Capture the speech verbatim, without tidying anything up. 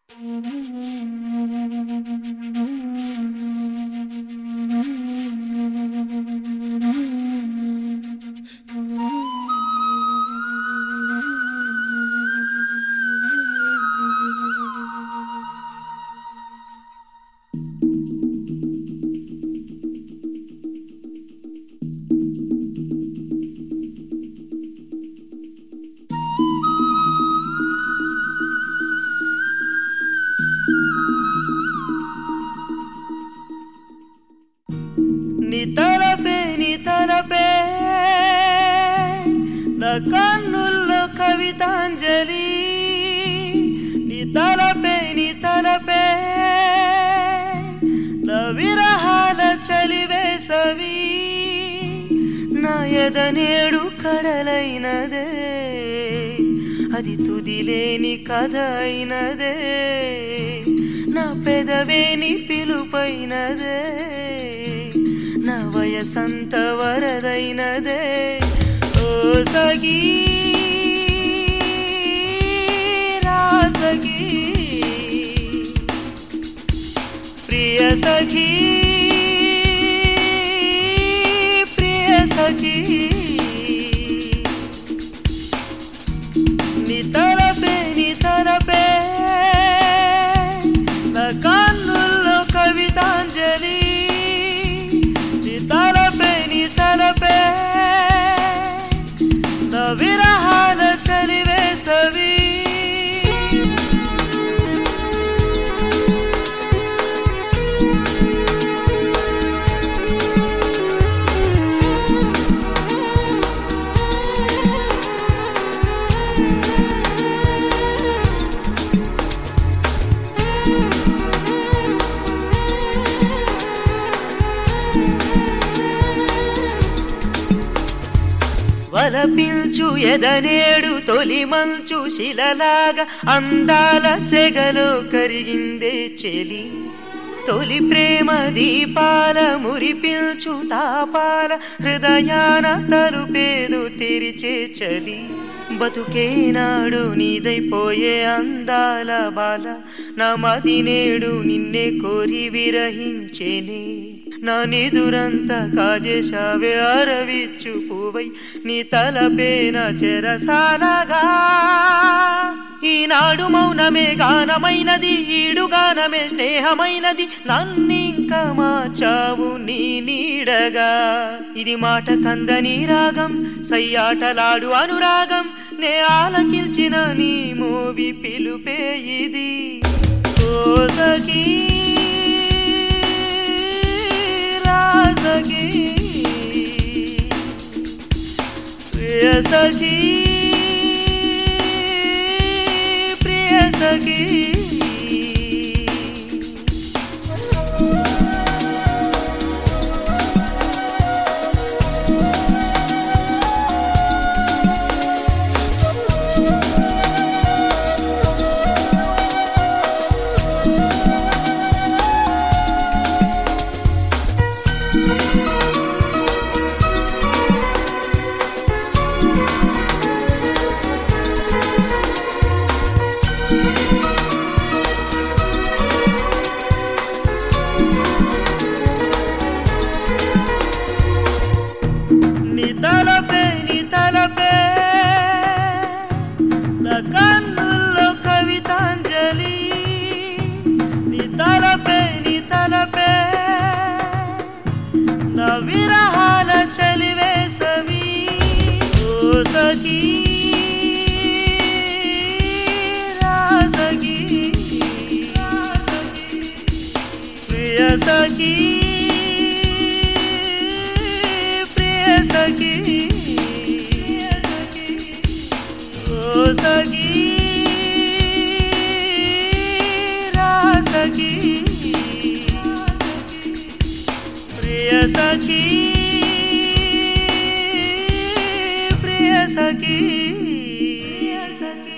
నీ తలపే నీ తలపే నా కన్నుల్లో కవితాంజలి నీ తలపే నీ తలపే నా విరహాల చలివేసవి నా ఎదనేడు కడలైనదే అది తుదిలేని కథ అయినదే నా పెదవేని పిలుపైనదే నా వయసంత వరదైనదే ఓ సఖీ రాసఖీ ప్రియ సఖీ ప్రియ సఖీ నీ తలపే నీ తలపే నా కన్నుల్లో కవితాంజలి తలపే నీ తలపే నా విరహాల చలివేసవి వలపించు ఎదనేడు తొలి మంచు శిలలాగా అందాల సెగలో కరిగిందే చెలి తొలి ప్రేమ దీపాల మురిపిల్చు తాపాల హృదయాన తలుపేదు తెరిచే చలి బతుకేనాడు నీదైపోయే అందాల బాల నా మది నేడు నిన్నే కోరి విరహించేనే నా నిదురంతా కాజేశావే అరవిచ్చు పువ్వై నీ తలపేన చెరసాలగా ఈనాడు మౌనమే గానమైనది ఈడు గానమే స్నేహమైనది నన్నింక మార్చావు నీ నీడగా ఇది మాట కందని రాగం సయ్యాటలాడు అనురాగం నే ఆలకిల్చిన నీ మోవి పిలుపే ఇది ఓ సఖీ రాసఖీ ప్రియ సఖీ ప్రియ సఖీ నీ తలపే నీ తలపే నా కన్నుల్లో కవితాంజలి నీ తలపే నీ తలపే నా విరహాల చలివేసవి ఓ సఖీ రాసఖీ ప్రియ సఖీ సఖీ ఓ సఖీ రాసఖీ ప్రియ సఖీ ప్రియ సఖీ